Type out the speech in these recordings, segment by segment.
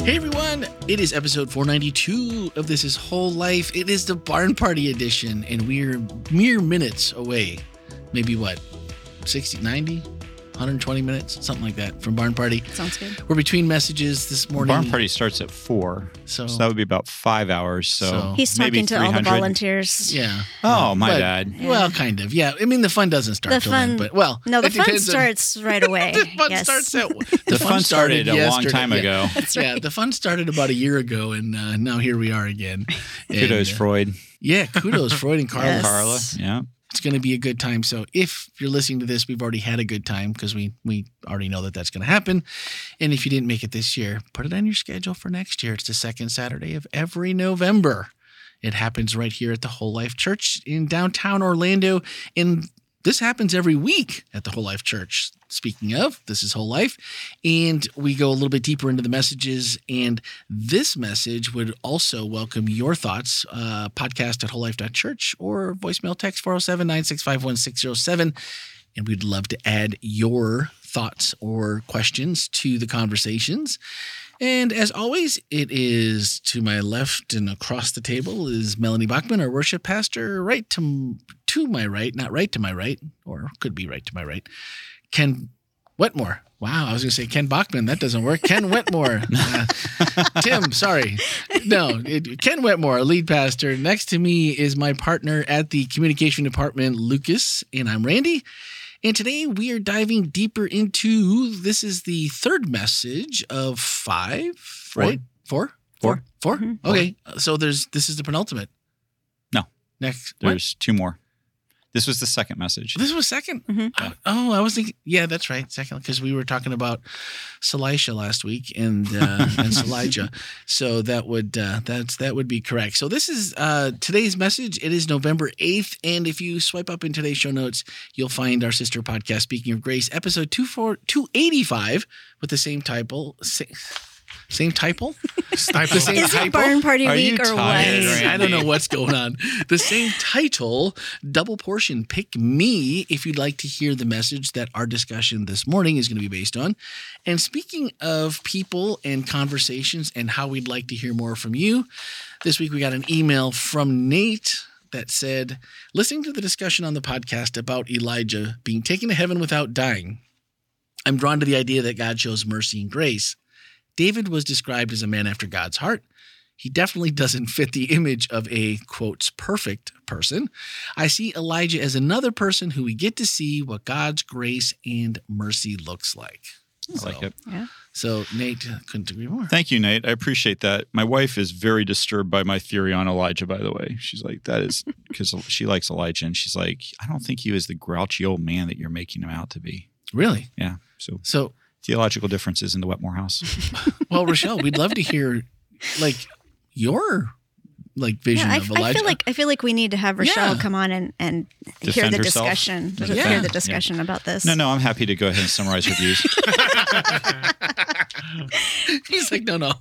Hey everyone, it is episode 492 of This Is Whole Life. It is the Barn Party edition, and we're mere minutes away. Maybe what, 60, 90, 120 minutes, something like that from Barn Party. Sounds good. We're between messages this morning. Barn Party starts at 4, so that would be about 5 hours. So he's talking to all the volunteers. Yeah. Oh, my bad. Yeah. Well, kind of. Yeah. I mean, the fun doesn't start till then, but well, no, the it fun depends starts right away. The fun starts at the fun started a long time ago. That's Yeah, right. the fun started about a year ago, and now here we are again. Kudos, And, Freud. Yeah, kudos, Freud and Carla. Yes. Carla, yeah. It's going to be a good time. So if you're listening to this, we've already had a good time because we already know that that's going to happen. And if you didn't make it this year, put it on your schedule for next year. It's the second Saturday of every November. It happens right here at the Whole Life Church in downtown Orlando. And this happens every week at the Whole Life Church. Speaking of, this is Whole Life. And we go a little bit deeper into the messages. And this message would also welcome your thoughts. Podcast at wholelife.church or voicemail text 407-965-1607. And we'd love to add your thoughts or questions to the conversations. And as always, it is to my left and across the table is Melanie Bachman, our worship pastor. Right to my right, not right to my right, or could be right to my right. Ken Wetmore. Wow, I was going to say Ken Bachman. That doesn't work. Ken Wetmore. Tim, sorry. No, Ken Wetmore, lead pastor. Next to me is my partner at the communication department, Lucas, and I'm Randy. And today we are diving deeper into, this is the third message of 5, right? 4? 4? Mm-hmm. Okay, so this is the penultimate. No. Next. There's 2 more. This was the second message. This was second? Mm-hmm. I was thinking, yeah, that's right, second, because we were talking about Celicia last week and Celijah. So that would be correct. So this is today's message. It is November 8th, and if you swipe up in today's show notes, you'll find our sister podcast, Speaking of Grace, episode 285 with the same title. Same title? The same Is it typo? Barn Party Are week you or tired, what? Randy? I don't know what's going on. The same title, double portion. Pick me if you'd like to hear the message that our discussion this morning is going to be based on. And speaking of people and conversations and how we'd like to hear more from you, this week we got an email from Nate that said, listening to the discussion on the podcast about Elijah being taken to heaven without dying, I'm drawn to the idea that God shows mercy and grace. David was described as a man after God's heart. He definitely doesn't fit the image of a, quotes, perfect person. I see Elijah as another person who we get to see what God's grace and mercy looks like. I like it. Yeah. So, Nate, couldn't agree more. Thank you, Nate. I appreciate that. My wife is very disturbed by my theory on Elijah, by the way. She's like, that is because she likes Elijah. And she's like, I don't think he was the grouchy old man that you're making him out to be. Really? Yeah. So, Theological differences in the Wetmore house. well, Rochelle, we'd love to hear, your vision Yeah, of Elijah. I feel like we need to have Rochelle Yeah. come on and hear Defend the herself? discussion. Yeah. Hear the discussion about this. No, I'm happy to go ahead and summarize her views. He's like, no.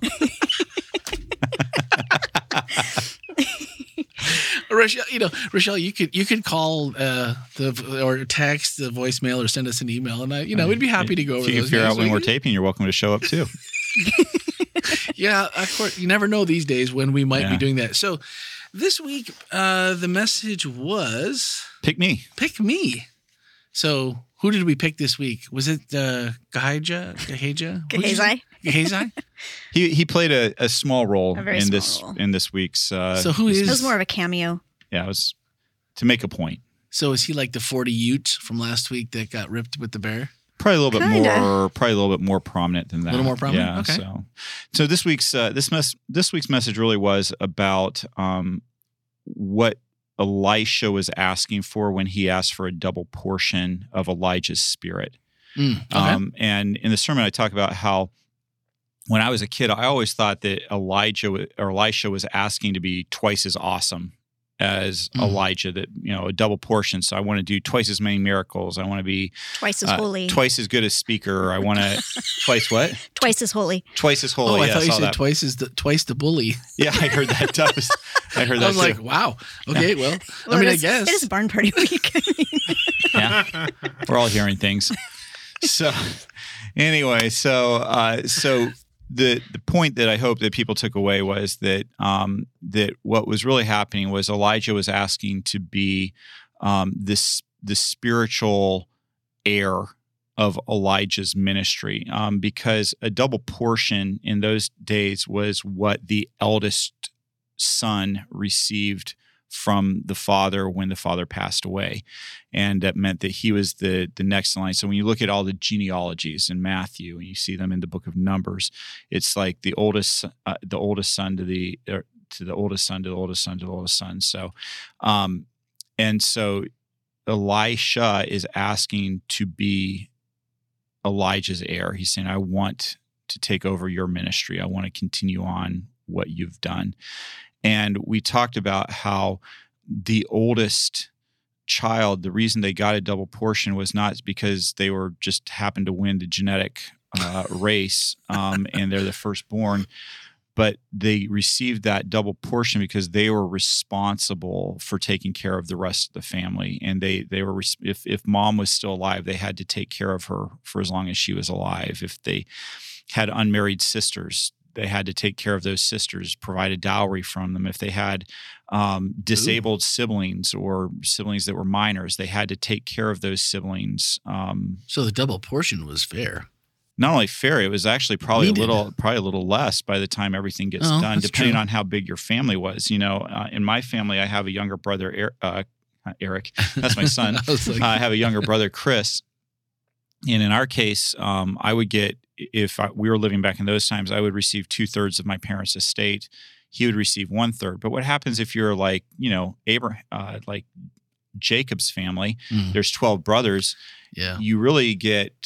Rochelle, you could call or text the voicemail or send us an email, and we'd be happy to go over If you those. can figure names. out when we're taping, you're welcome to show up too. Yeah, of course. You never know these days when we might be Yeah. doing that. So this week, the message was Pick me. pick me. So who did we pick this week? Was it Gehazi? Gehazi? He played a small role A very in small role. this week's. So who It is? was more of a cameo. Yeah, it was to make a point. So is he like the 40 Ute from last week that got ripped with the bear? Probably a little Kinda. bit more prominent than that. A little more prominent? Yeah. Okay. So this week's this week's message really was about what Elisha was asking for when he asked for a double portion of Elijah's spirit. Okay. And in the sermon, I talk about how when I was a kid, I always thought that Elisha was asking to be twice as awesome as Elijah, that, a double portion. So I want to do twice as many miracles. I want to be Twice as holy. twice as good as speaker. I want to twice what? Twice as holy. Twice as holy. I Yeah, thought you saw said that. twice the bully. Yeah, I heard that. I heard that I was too. like, wow. Okay, well, Well, I it is- guess. It is Barn Party week. Yeah, we're all hearing things. So anyway, so the point that I hope that people took away was that that what was really happening was Elijah was asking to be the spiritual heir of Elijah's ministry, because a double portion in those days was what the eldest son received from the father when the father passed away. And that meant that he was the next in line. So when you look at all the genealogies in Matthew and you see them in the book of Numbers, it's like the oldest son to the oldest son to the oldest son to the oldest son to the oldest son. So, and so Elisha is asking to be Elijah's heir. He's saying, I want to take over your ministry. I want to continue on what you've done. And we talked about how the oldest child, the reason they got a double portion was not because they were just happened to win the genetic race and they're the firstborn, but they received that double portion because they were responsible for taking care of the rest of the family. And they were, if mom was still alive, they had to take care of her for as long as she was alive. If they had unmarried sisters, they had to take care of those sisters, provide a dowry from them. If they had disabled siblings or siblings that were minors, they had to take care of those siblings. So the double portion was fair. Not only fair, it was actually probably a little less by the time everything gets done, depending on how big your family was. You know, in my family, I have a younger brother, Eric. That's my son. I have a younger brother, Chris. And in our case, I would get, we were living back in those times, I would receive 2/3 of my parents' estate. He would receive 1/3. But what happens if you're like, you know, like Jacob's family? There's 12 brothers. Yeah, you really get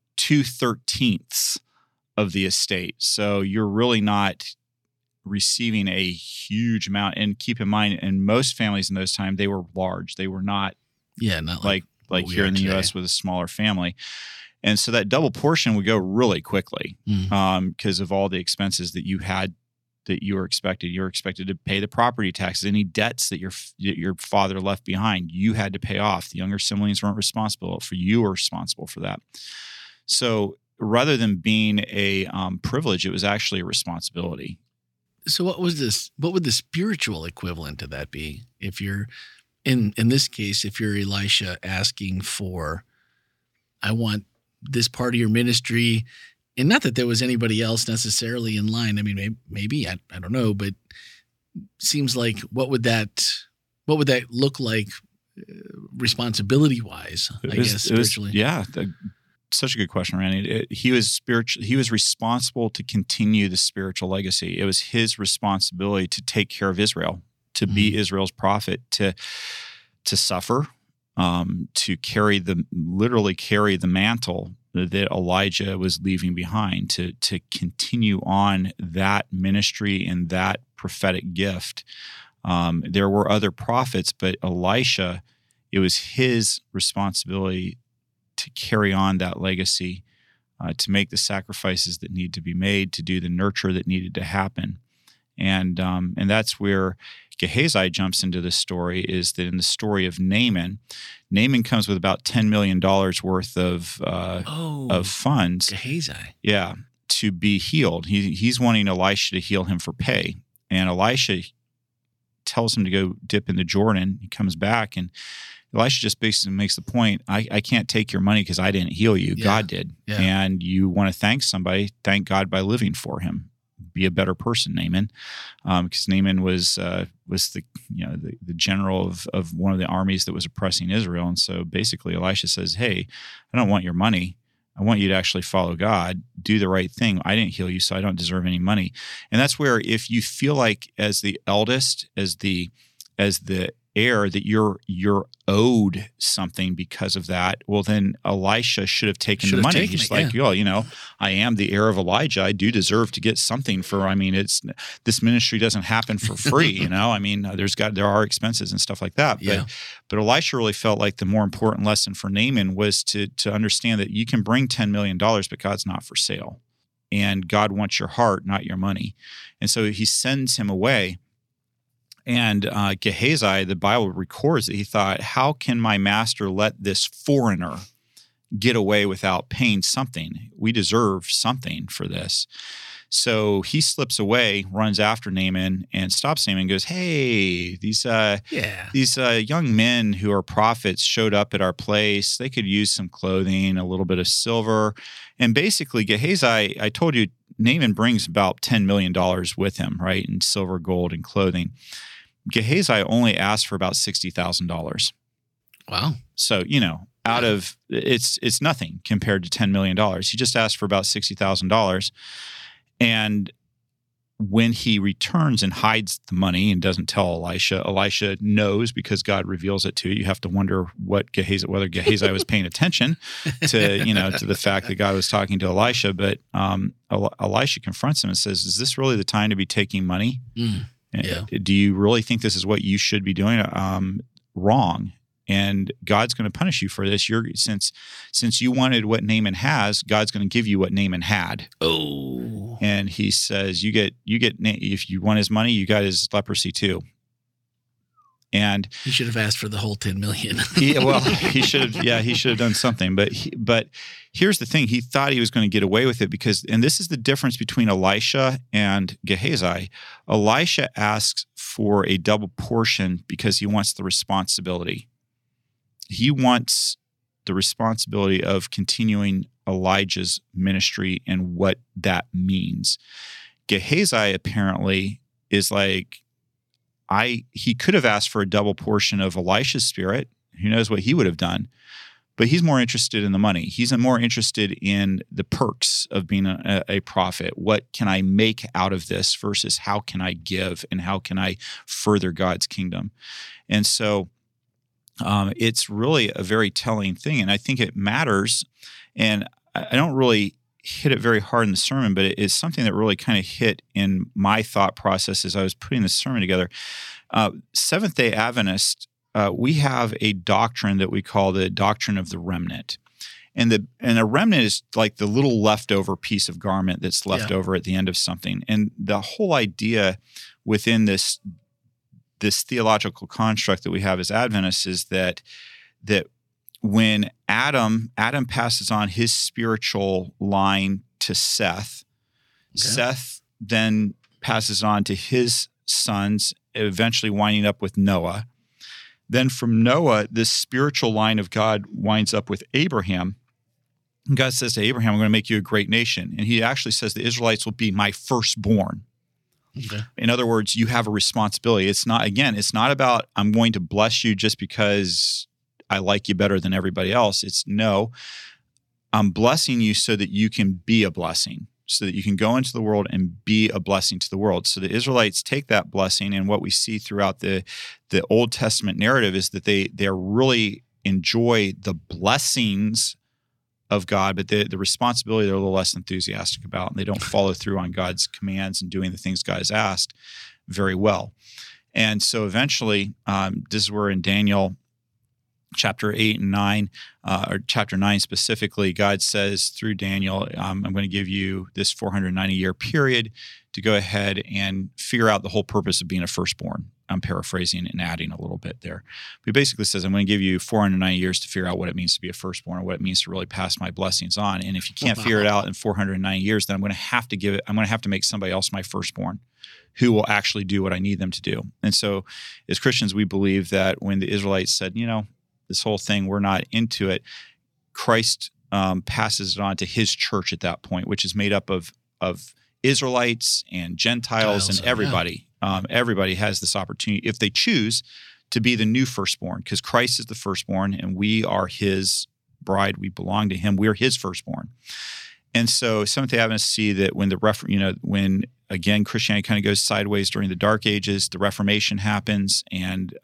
2/13 of the estate. So you're really not receiving a huge amount. And keep in mind, in most families in those times, they were large. They were not, not like here in the U.S. with a smaller family. And so that double portion would go really quickly because of all the expenses that you had, that you were expected. You were expected to pay the property taxes, any debts that your father left behind, you had to pay off. The younger siblings weren't responsible for you, were responsible for that. So rather than being a privilege, it was actually a responsibility. So what would the spiritual equivalent to that be? If you're in this case, if you're Elisha asking for, I want this part of your ministry, and not that there was anybody else necessarily in line. I mean, maybe I don't know, but seems like what would that look like responsibility wise? I guess spiritually. Such a good question, Randy. He was spiritual. He was responsible to continue the spiritual legacy. It was his responsibility to take care of Israel, to be Israel's prophet, to suffer, to literally carry the mantle that Elijah was leaving behind, to continue on that ministry and that prophetic gift. There were other prophets, but Elisha, it was his responsibility to carry on that legacy, to make the sacrifices that need to be made, to do the nurture that needed to happen. And that's where Gehazi jumps into this story, is that in the story of Naaman comes with about $10 million worth of funds. Gehazi. Yeah, to be healed. He's wanting Elisha to heal him for pay. And Elisha tells him to go dip in the Jordan. He comes back, and Elisha just basically makes the point, I can't take your money because I didn't heal you. Yeah. God did. Yeah. And you want to thank somebody, thank God by living for him. Be a better person, Naaman, because Naaman was the general of one of the armies that was oppressing Israel. And so basically Elisha says, hey, I don't want your money. I want you to actually follow God, do the right thing. I didn't heal you, so I don't deserve any money. And that's where, if you feel like as the eldest, as the heir, that you're owed something because of that, well, then Elisha should have taken the money. He's like, I am the heir of Elijah. I do deserve to get something this ministry doesn't happen for free. I mean, there are expenses and stuff like that. Yeah. But Elisha really felt like the more important lesson for Naaman was to understand that you can bring $10 million, but God's not for sale. And God wants your heart, not your money. And so he sends him away. And Gehazi, the Bible records that he thought, how can my master let this foreigner get away without paying something? We deserve something for this. So he slips away, runs after Naaman, and stops Naaman and goes, "Hey, these young men who are prophets showed up at our place. They could use some clothing, a little bit of silver." And basically, Gehazi, I told you, Naaman brings about $10 million with him, right, in silver, gold, and clothing. Gehazi only asked for about $60,000. Wow. So, out of it's nothing compared to $10 million. He just asked for about $60,000. And when he returns and hides the money and doesn't tell Elisha knows because God reveals it to you. You have to wonder whether Gehazi was paying attention to, to the fact that God was talking to Elisha. But Elisha confronts him and says, "Is this really the time to be taking money? Yeah. Do you really think this is what you should be doing?" Wrong. And God's going to punish you for this. Since you wanted what Naaman has, God's going to give you what Naaman had. Oh. And he says, you get if you want his money, you got his leprosy too. And he should have asked for the whole 10 million. he should have done something. But here's the thing: he thought he was going to get away with it and this is the difference between Elisha and Gehazi. Elisha asks for a double portion because he wants the responsibility. He wants the responsibility of continuing Elijah's ministry and what that means. Gehazi apparently is like, he could have asked for a double portion of Elisha's spirit. Who knows what he would have done? But he's more interested in the money. He's more interested in the perks of being a prophet. What can I make out of this versus how can I give and how can I further God's kingdom? And so it's really a very telling thing. And I think it matters. And I don't really hit it very hard in the sermon, but it's something that really kind of hit in my thought process as I was putting this sermon together. Seventh-day Adventist, we have a doctrine that we call the doctrine of the remnant. And a remnant is like the little leftover piece of garment that's left over at the end of something. And the whole idea within this theological construct that we have as Adventists is that when Adam passes on his spiritual line to Seth, Seth then passes on to his sons, eventually winding up with Noah. Then from Noah, this spiritual line of God winds up with Abraham. And God says to Abraham, "I'm going to make you a great nation." And he actually says the Israelites will be my firstborn. Okay. In other words, you have a responsibility. It's not about I'm going to bless you just because I like you better than everybody else. It's no, I'm blessing you so that you can be a blessing, so that you can go into the world and be a blessing to the world. So the Israelites take that blessing, and what we see throughout the Old Testament narrative is that they really enjoy the blessings of God, but the responsibility they're a little less enthusiastic about, and they don't follow through on God's commands and doing the things God has asked very well. And so eventually, this is where in Daniel chapter 8 and 9, or chapter 9 specifically, God says through Daniel, I'm going to give you this 490-year period to go ahead and figure out the whole purpose of being a firstborn. I'm paraphrasing and adding a little bit there. But he basically says, I'm going to give you 490 years to figure out what it means to be a firstborn, or what it means to really pass my blessings on. And if you can't figure it out in 490 years, then I'm going to have to make somebody else my firstborn who will actually do what I need them to do. And so as Christians, we believe that when the Israelites said, this whole thing, we're not into it, Christ passes it on to his church at that point, which is made up of Israelites and Gentiles and everybody. Everybody has this opportunity, if they choose, to be the new firstborn, because Christ is the firstborn and we are his bride. We belong to him. We're his firstborn. And so Seventh-day Adventists see that when when again Christianity kind of goes sideways during the Dark Ages, the Reformation happens and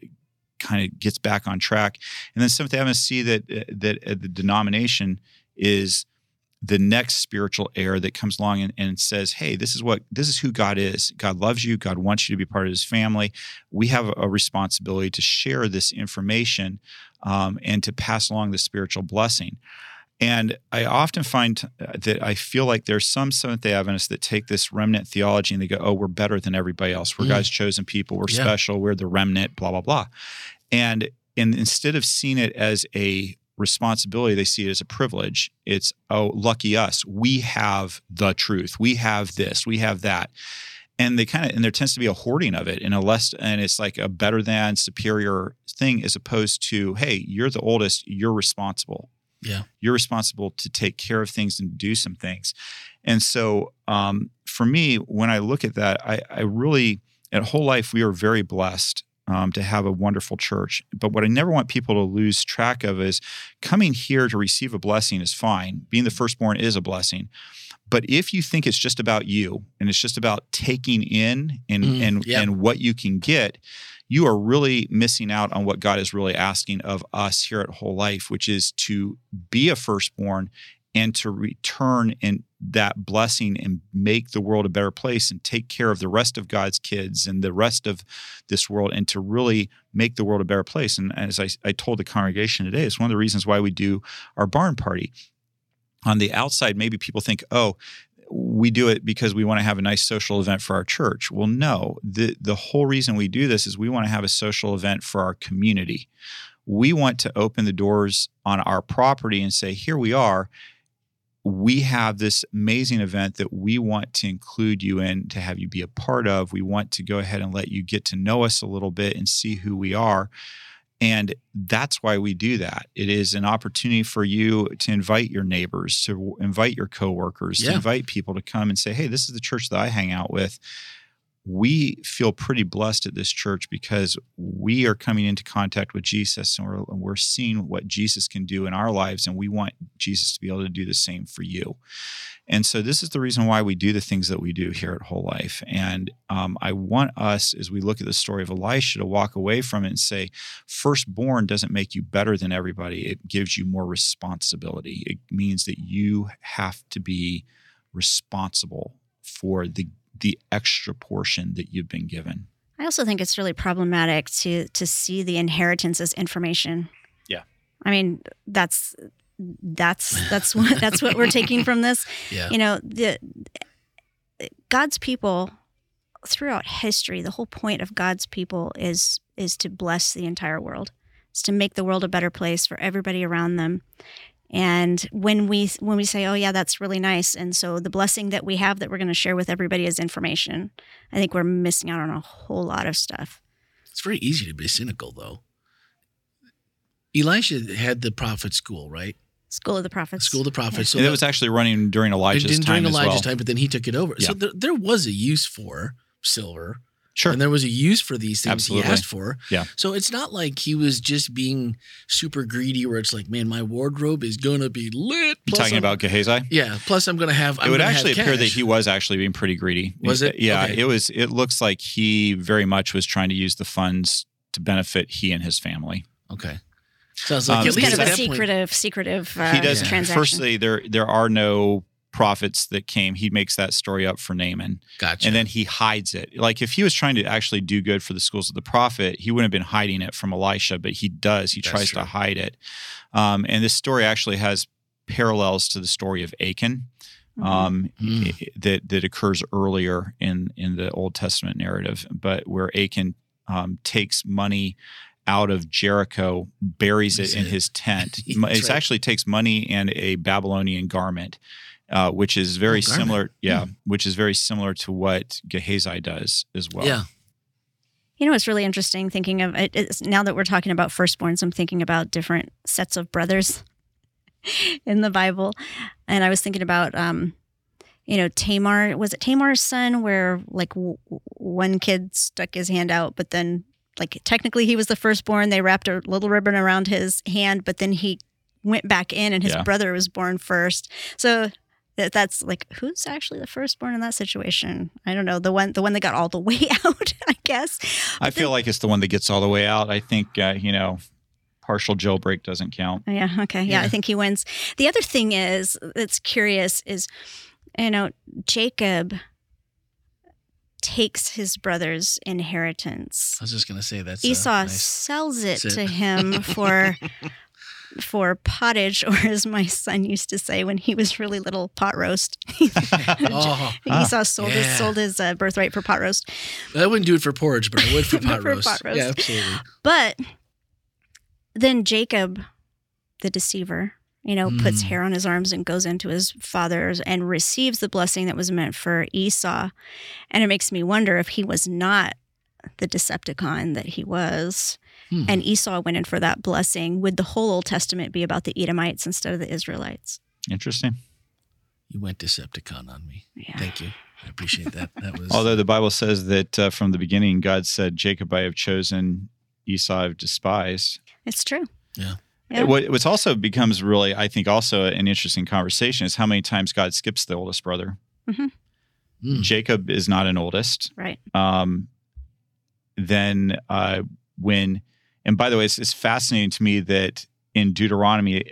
kind of gets back on track. And then Seventh-day Adventists see that the denomination is the next spiritual heir that comes along and says, hey, this is who God is. God loves you. God wants you to be part of his family. We have a responsibility to share this information and to pass along the spiritual blessing. And I often find that I feel like there's some Seventh-day Adventists that take this remnant theology and they go, oh, we're better than everybody else. We're God's chosen people. We're special. We're the remnant, blah, blah, blah. And instead of seeing it as a responsibility, they see it as a privilege. It's, oh, lucky us. We have the truth. We have this. We have that. And and there tends to be a hoarding of it and it's like a better than superior thing as opposed to, hey, you're the oldest, you're responsible. Yeah. You're responsible to take care of things and do some things. And so for me, when I look at that, I really, at Whole Life, we are very blessed to have a wonderful church. But what I never want people to lose track of is coming here to receive a blessing is fine. Being the firstborn is a blessing. But if you think it's just about you and it's just about taking in and what you can get, you are really missing out on what God is really asking of us here at Whole Life, which is to be a firstborn and to return in that blessing and make the world a better place and take care of the rest of God's kids and the rest of this world and to really make the world a better place. And as I told the congregation today, it's one of the reasons why we do our barn party. On the outside, maybe people think, oh, we do it because we want to have a nice social event for our church. Well, no, the whole reason we do this is we want to have a social event for our community. We want to open the doors on our property and say, here we are. We have this amazing event that we want to include you in, to have you be a part of. We want to go ahead and let you get to know us a little bit and see who we are. And that's why we do that. It is an opportunity for you to invite your neighbors, to invite your coworkers, to invite people to come and say, hey, this is the church that I hang out with. We feel pretty blessed at this church because we are coming into contact with Jesus and we're seeing what Jesus can do in our lives, and we want Jesus to be able to do the same for you. And so this is the reason why we do the things that we do here at Whole Life. And I want us, as we look at the story of Elisha, to walk away from it and say, firstborn doesn't make you better than everybody. It gives you more responsibility. It means that you have to be responsible for the extra portion that you've been given. I also think it's really problematic to see the inheritance as information. Yeah. I mean, that's what we're taking from this. Yeah. You know, God's people throughout history, the whole point of God's people is to bless the entire world. It's to make the world a better place for everybody around them. And when we say, oh yeah, that's really nice, and so the blessing that we have that we're going to share with everybody is information, I think we're missing out on a whole lot of stuff. It's very easy to be cynical, though. Elisha had the prophet school, right? School of the Prophets. School of the Prophets. So and it was actually running during Elijah's time as well. Time, but then he took it over. Yeah. So there was a use for silver. Sure. And there was a use for these things Absolutely. he asked for. Yeah. So it's not like he was just being super greedy where it's like, man, my wardrobe is going to be lit. You're talking about Gehazi? Yeah. Plus I'm going to have, it would actually appear that he was actually being pretty greedy. Was it? Yeah. Okay. It looks like he very much was trying to use the funds to benefit he and his family. Okay. Sounds like at it's least kind of at a that secretive he does. transaction. Firstly, there are no prophets that came. He makes that story up for Naaman. Gotcha. And then he hides it. Like if he was trying to actually do good for the schools of the prophet, he wouldn't have been hiding it from Elisha, but he does. He tries to hide it. And this story actually has parallels to the story of Achan that occurs earlier in the Old Testament narrative, but where Achan takes money out of Jericho, buries it in his tent. It actually takes money and a Babylonian garment, which is very similar. Yeah, which is very similar to what Gehazi does as well. Yeah. You know, it's really interesting thinking of it. Now that we're talking about firstborns, I'm thinking about different sets of brothers in the Bible. And I was thinking about, Tamar. Was it Tamar's son where like one kid stuck his hand out, but then like technically he was the firstborn. They wrapped a little ribbon around his hand, but then he went back in and his brother was born first. So that's like, who's actually the firstborn in that situation? I don't know. The one that got all the way out, I guess. I feel like it's the one that gets all the way out. I think, partial jailbreak doesn't count. Yeah. Okay. Yeah. I think he wins. The other thing that's curious is, Jacob takes his brother's inheritance. I was just going to say that Esau sells it to him for pottage, or as my son used to say when he was really little, pot roast. Esau sold his birthright for pot roast. I wouldn't do it for porridge, but I would for pot roast. Pot roast. Yeah, absolutely. But then Jacob the deceiver, puts hair on his arms and goes into his father's and receives the blessing that was meant for Esau. And it makes me wonder if he was not the Decepticon that he was, and Esau went in for that blessing, would the whole Old Testament be about the Edomites instead of the Israelites? Interesting. You went Decepticon on me. Yeah. Thank you. I appreciate that. That was Although the Bible says that from the beginning, God said, Jacob I have chosen, Esau I have despised. It's true. Yeah. Yeah. What's also becomes really, I think, also an interesting conversation is how many times God skips the oldest brother. Mm-hmm. Jacob is not an oldest. Right. Then when, and by the way, it's fascinating to me that in Deuteronomy,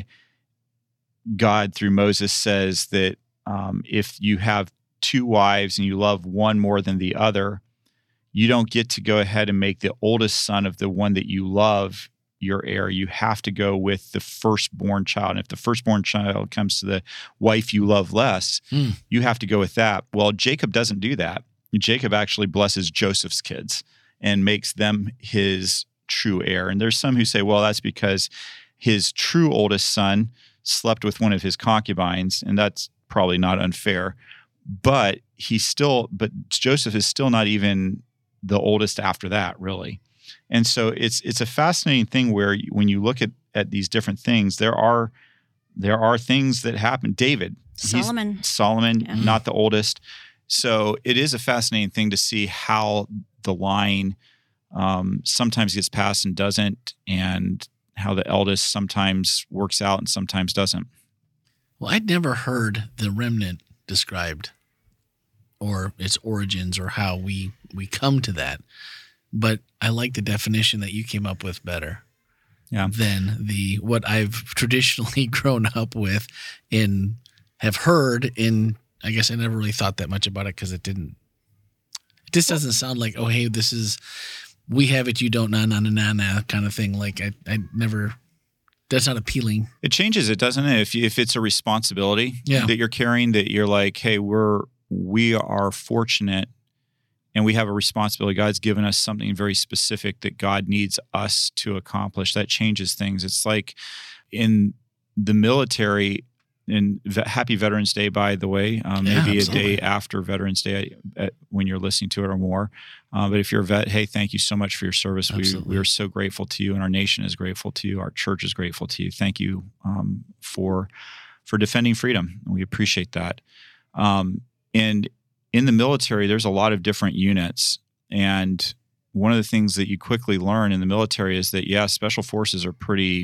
God through Moses says that if you have two wives and you love one more than the other, you don't get to go ahead and make the oldest son of the one that you love your heir. You have to go with the firstborn child. And if the firstborn child comes to the wife you love less, you have to go with that. Well, Jacob doesn't do that. Jacob actually blesses Joseph's kids and makes them his true heir. And there's some who say, well, that's because his true oldest son slept with one of his concubines, and that's probably not unfair. But Joseph is still not even the oldest after that, really. And so it's a fascinating thing where when you look at these different things, there are things that happen. David, Solomon, yeah. Not the oldest. So it is a fascinating thing to see how the line sometimes gets passed and doesn't, and how the eldest sometimes works out and sometimes doesn't. Well, I'd never heard the remnant described, or its origins, or how we come to that. But I like the definition that you came up with better than what I've traditionally grown up with and have heard. And I guess I never really thought that much about it because it just doesn't sound like, oh, hey, this is, we have it, you don't, na kind of thing. Like I never, that's not appealing. It changes it, doesn't it? If it's a responsibility that you're carrying, that you're like, hey, we are fortunate and we have a responsibility. God's given us something very specific that God needs us to accomplish. That changes things. It's like in the military, and happy Veterans Day, by the way, maybe absolutely. A day after Veterans Day when you're listening to it or more. But if you're a vet, hey, thank you so much for your service. We are so grateful to you, and our nation is grateful to you. Our church is grateful to you. Thank you for defending freedom. We appreciate that. And in the military, there's a lot of different units. And one of the things that you quickly learn in the military is that, special forces are pretty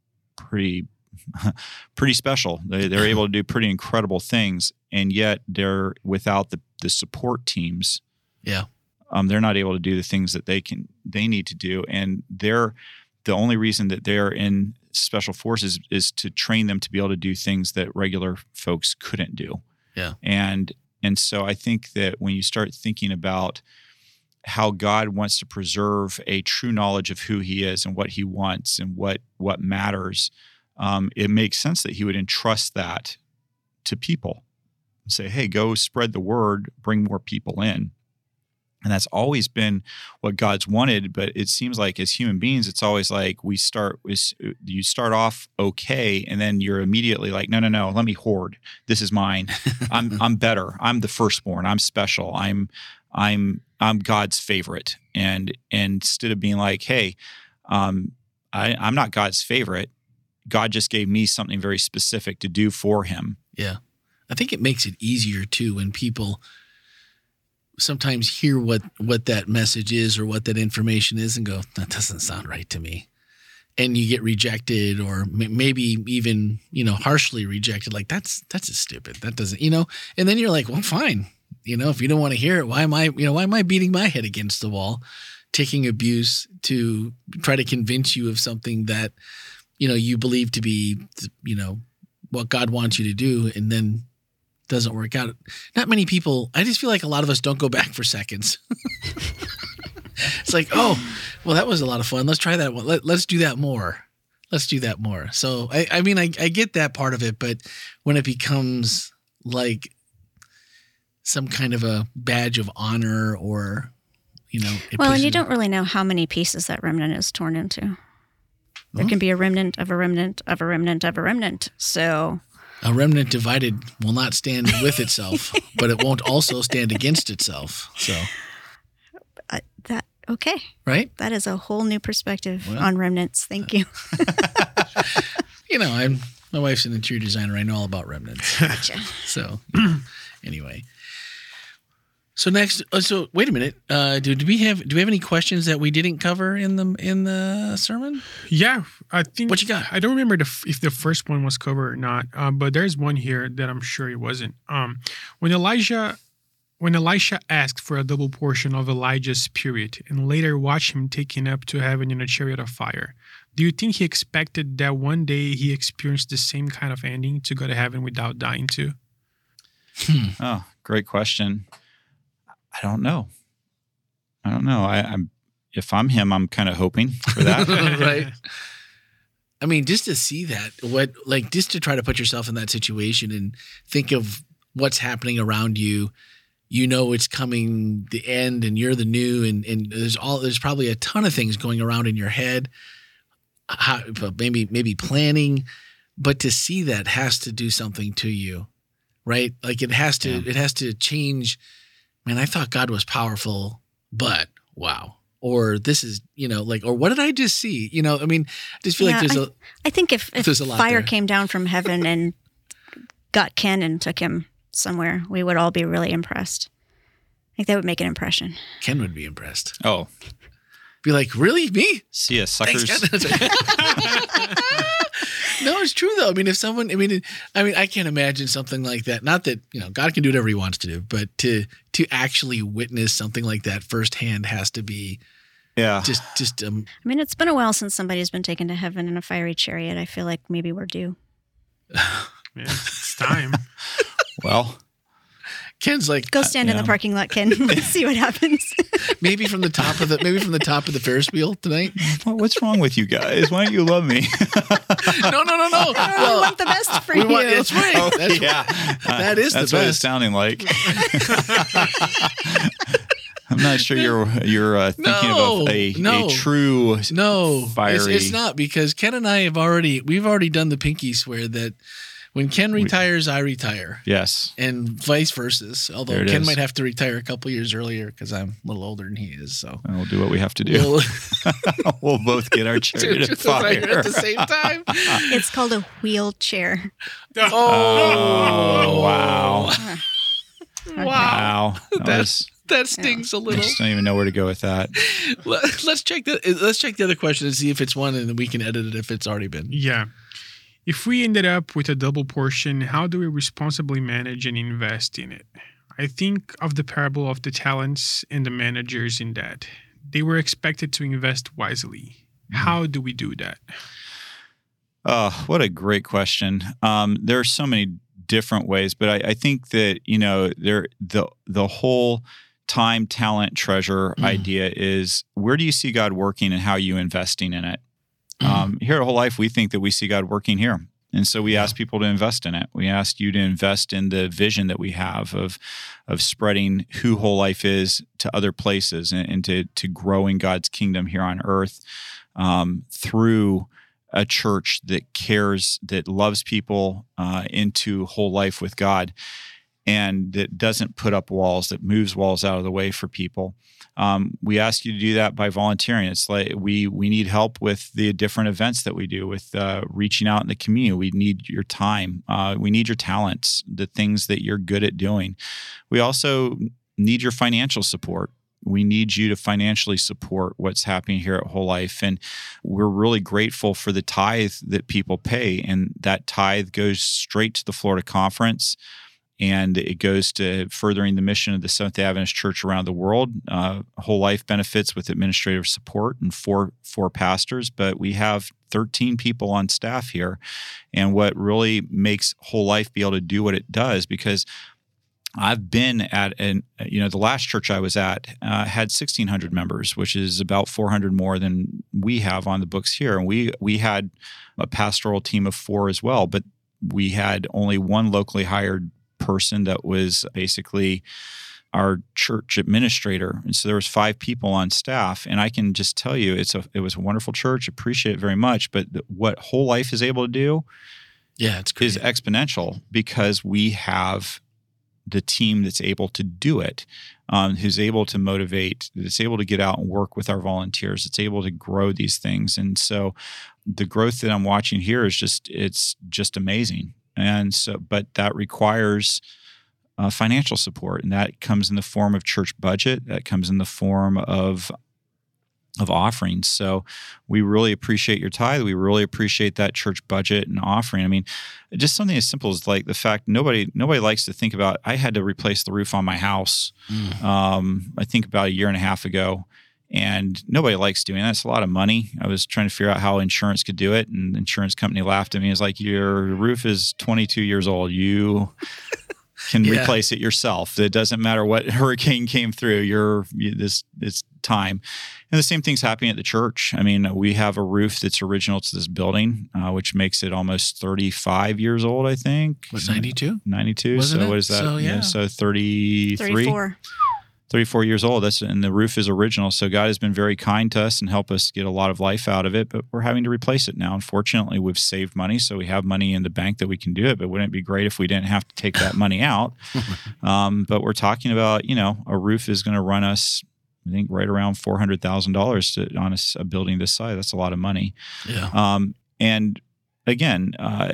special. They're able to do pretty incredible things, and yet they're without the support teams. Yeah, they're not able to do the things that they need to do, and the only reason that they're in special forces is to train them to be able to do things that regular folks couldn't do. Yeah, and so I think that when you start thinking about how God wants to preserve a true knowledge of who He is and what He wants and what matters. It makes sense that He would entrust that to people and say, hey, go spread the word, bring more people in. And that's always been what God's wanted. But it seems like as human beings, it's always like you start off okay, and then you're immediately like, no, let me hoard. This is mine. I'm better. I'm the firstborn. I'm special. I'm God's favorite. And instead of being like, hey, I'm not God's favorite. God just gave me something very specific to do for Him. Yeah. I think it makes it easier too when people sometimes hear what that message is or what that information is and go, that doesn't sound right to me. And you get rejected, or maybe even, harshly rejected. Like that's just stupid. That doesn't, and then you're like, well, fine. If you don't want to hear it, why am I beating my head against the wall, taking abuse to try to convince you of something that, you believe to be, what God wants you to do, and then doesn't work out. Not many people, I just feel like a lot of us don't go back for seconds. It's like, oh, well, that was a lot of fun. Let's try that one. Let's do that more. Let's do that more. So, I mean, I get that part of it, but when it becomes like some kind of a badge of honor or, and you don't really know how many pieces that remnant is torn into. There can be a remnant of a remnant of a remnant of a remnant. So a remnant divided will not stand with itself, but it won't also stand against itself. So okay. Right? That is a whole new perspective on remnants. Thank you. My wife's an interior designer. I know all about remnants. Gotcha. So anyway. So next, so wait a minute. Do we have any questions that we didn't cover in the sermon? Yeah, I think. What you got? I don't remember if the first one was covered or not, but there's one here that I'm sure it wasn't. When Elisha asked for a double portion of Elijah's spirit and later watched him taken up to heaven in a chariot of fire, do you think he expected that one day he experienced the same kind of ending to go to heaven without dying too? Oh, great question. I don't know. I'm if I'm him, I'm kind of hoping for that. Right. I mean, just to see that, just to try to put yourself in that situation and think of what's happening around you. It's coming the end, and you're the new, and there's probably a ton of things going around in your head. Maybe planning, but to see that has to do something to you, right? Like it has to change. Man, I thought God was powerful, but wow. Or this is, or what did I just see? I just feel like there's I think if fire there. came down from heaven and got Ken and took him somewhere, we would all be really impressed. I think that would make an impression. Ken would be impressed. Oh. Be like, really? Me? See ya, suckers. No, it's true though. If someone, I can't imagine something like that. Not that, God can do whatever he wants to do, but to actually witness something like that firsthand has to be just it's been a while since somebody's been taken to heaven in a fiery chariot. I feel like maybe we're due. It's time. Well, Ken's like, go stand in the parking lot, Ken. Let's see what happens. maybe from the top of the Ferris wheel tonight. What's wrong with you guys? Why don't you love me? No. We want the best for you. That's right. Oh, that's yeah. That's what best. it's sounding like. I'm not sure you're thinking of a true fiery. It's not, because Ken and I we've already done the pinky swear that when Ken retires, I retire. Yes. And vice versa. Although Ken is. might have to retire a couple years earlier because I'm a little older than he is. So and we'll do what we have to do. We'll both get our chariot of fire at the same time. It's called a wheelchair. Oh, wow. Wow. That stings a little. I just don't even know where to go with that. Let's check the other question and see if it's one, and then we can edit it if it's already been. Yeah. If we ended up with a double portion, how do we responsibly manage and invest in it? I think of the parable of the talents and the managers in that. They were expected to invest wisely. How do we do that? What a great question. There are so many different ways, but I think that, the whole time, talent, treasure idea is, where do you see God working and how are you investing in it? Here at Whole Life, we think that we see God working here. And so we ask people to invest in it. We ask you to invest in the vision that we have of spreading who Whole Life is to other places and to grow in God's kingdom here on earth through a church that cares, that loves people into whole life with God, and that doesn't put up walls, that moves walls out of the way for people. We ask you to do that by volunteering. It's like we need help with the different events that we do, with reaching out in the community. We need your time. We need your talents, the things that you're good at doing. We also need your financial support. We need you to financially support what's happening here at Whole Life. And we're really grateful for the tithe that people pay. And that tithe goes straight to the Florida Conference. And it goes to furthering the mission of the Seventh-day Adventist Church around the world. Whole Life benefits with administrative support and four pastors, but we have 13 people on staff here. And what really makes Whole Life be able to do what it does, because I've been at the last church I was at had 1,600 members, which is about 400 more than we have on the books here. And we had a pastoral team of 4 as well, but we had only one locally hired person that was basically our church administrator. And so there was 5 people on staff. And I can just tell you, it was a wonderful church. Appreciate it very much. But what Whole Life is able to do it's crazy. is exponential because we have the team that's able to do it, who's able to motivate, that's able to get out and work with our volunteers. It's able to grow these things. And so the growth that I'm watching here is it's just amazing. And so, but that requires financial support, and that comes in the form of church budget. That comes in the form of offerings. So we really appreciate your tithe. We really appreciate that church budget and offering. I mean, just something as simple as like the fact nobody likes to think about, I had to replace the roof on my house, I think about 1.5 years ago. And nobody likes doing that. It's a lot of money. I was trying to figure out how insurance could do it. And the insurance company laughed at me. It's like, your roof is 22 years old. You can replace it yourself. It doesn't matter what hurricane came through. It's time. And the same thing's happening at the church. I mean, we have a roof that's original to this building, which makes it almost 35 years old, I think. Was 92? 92. Wasn't so it? what is that? So, So 33? 34 years old. And the roof is original. So God has been very kind to us and helped us get a lot of life out of it, but we're having to replace it now. Unfortunately, we've saved money, so we have money in the bank that we can do it, but wouldn't it be great if we didn't have to take that money out? But we're talking about, a roof is going to run us, I think, right around $400,000 on a building this size. That's a lot of money. Yeah. And again,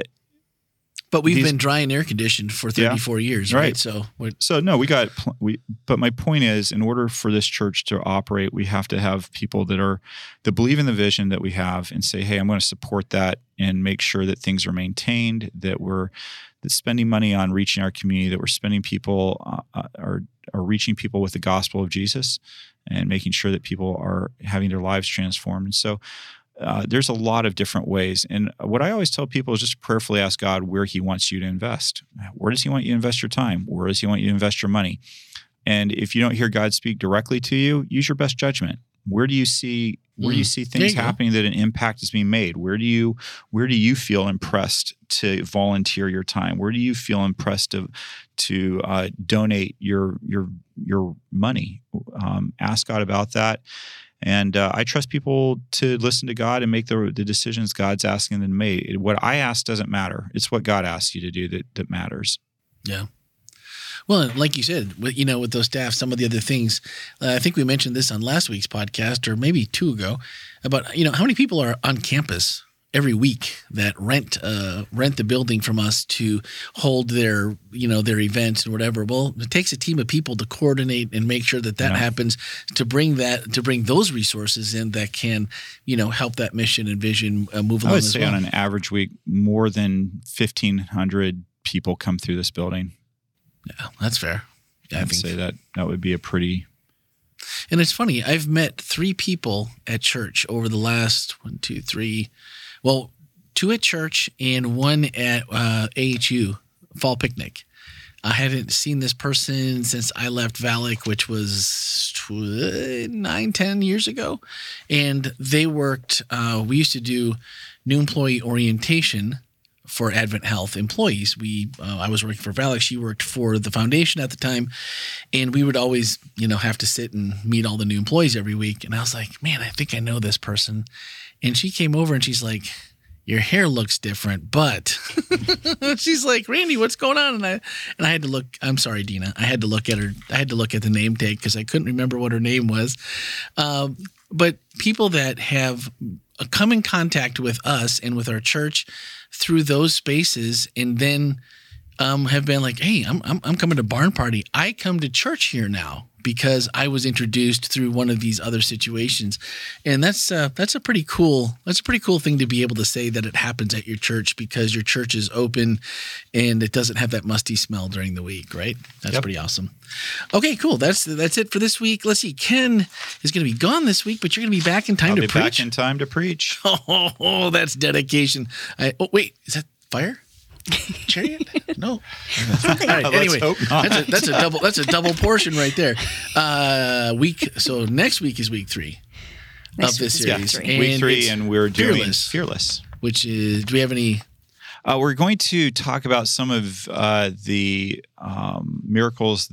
but we've been dry and air conditioned for 34 years, right? So no, but my point is, in order for this church to operate, we have to have people that believe in the vision that we have and say, hey, I'm going to support that and make sure that things are maintained, that we're spending money on reaching our community, that we're spending people are reaching people with the gospel of Jesus and making sure that people are having their lives transformed. And so there's a lot of different ways. And what I always tell people is just prayerfully ask God where he wants you to invest. Where does he want you to invest your time? Where does he want you to invest your money? And if you don't hear God speak directly to you, use your best judgment. Where do you see things happening that an impact is being made? Where do you feel impressed to volunteer your time? Where do you feel impressed to donate your money? Ask God about that. And I trust people to listen to God and make the decisions God's asking them to make. What I ask doesn't matter. It's what God asks you to do that matters. Yeah. Well, like you said, with those staff, some of the other things, I think we mentioned this on last week's podcast or maybe 2 ago about, how many people are on campus every week that rent the building from us to hold their events and whatever. Well, it takes a team of people to coordinate and make sure that happens, to bring those resources in that can, help that mission and vision move along. I would say on an average week, more than 1,500 people come through this building. Yeah, that's fair. I'd say that would be a pretty. And it's funny, I've met 3 people at church over the last 2 at church and 1 at AHU Fall Picnic. I haven't seen this person since I left Valak, which was 9-10 years ago. And they worked, we used to do new employee orientation for Advent Health employees. I was working for Valak. She worked for the foundation at the time. And we would always, have to sit and meet all the new employees every week. And I was like, man, I think I know this person. And she came over and she's like, your hair looks different, but she's like, Randy, what's going on? And I had to look, I'm sorry, Dina. I had to look at her. I had to look at the name tag because I couldn't remember what her name was. But people that have come in contact with us and with our church through those spaces, and then have been like, hey, I'm coming to Barn Party. I come to church here now because I was introduced through one of these other situations. And that's a pretty cool thing to be able to say that it happens at your church because your church is open and it doesn't have that musty smell during the week, right? That's pretty awesome. Okay, cool. That's it for this week. Let's see. Ken is going to be gone this week, but you're going to be back in time to preach. I'll be back in time to preach. Oh, that's dedication. Wait, is that fire? Chariot? No. All right. Anyway, that's a double portion right there. So next week is week 3 of this series. Week 3, and we're doing Fearless. Which is, do we have any? We're going to talk about some of the miracles that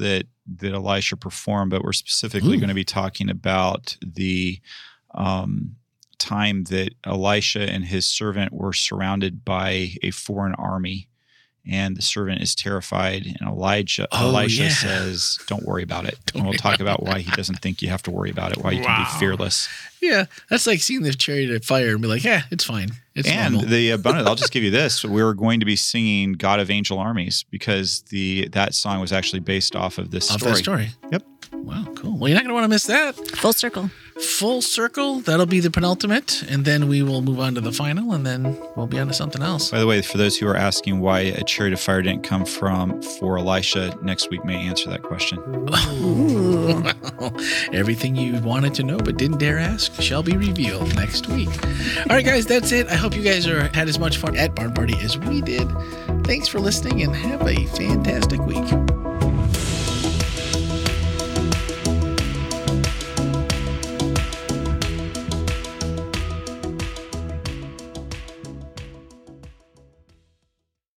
that Elisha performed, but we're specifically going to be talking about the time that Elisha and his servant were surrounded by a foreign army, and the servant is terrified, and Elisha says, "Don't worry about it." And we'll talk about why he doesn't think you have to worry about it, why you can be fearless. Yeah, that's like seeing the chariot of fire and be like, "Yeah, it's fine." It's and normal. the abundant. I'll just give you this: we're going to be singing "God of Angel Armies" because that song was actually based off of this story. That story. Yep. Wow, cool. Well, you're not going to want to miss that. Full circle. Full circle. That'll be the penultimate, and then we will move on to the final, and then we'll be on to something else. By the way, for those who are asking why a chariot of fire didn't come for Elisha, next week may answer that question. Ooh. Everything you wanted to know but didn't dare ask shall be revealed next week. All right, guys, that's it. I hope you guys had as much fun at Barn Party as we did. Thanks for listening, and have a fantastic week.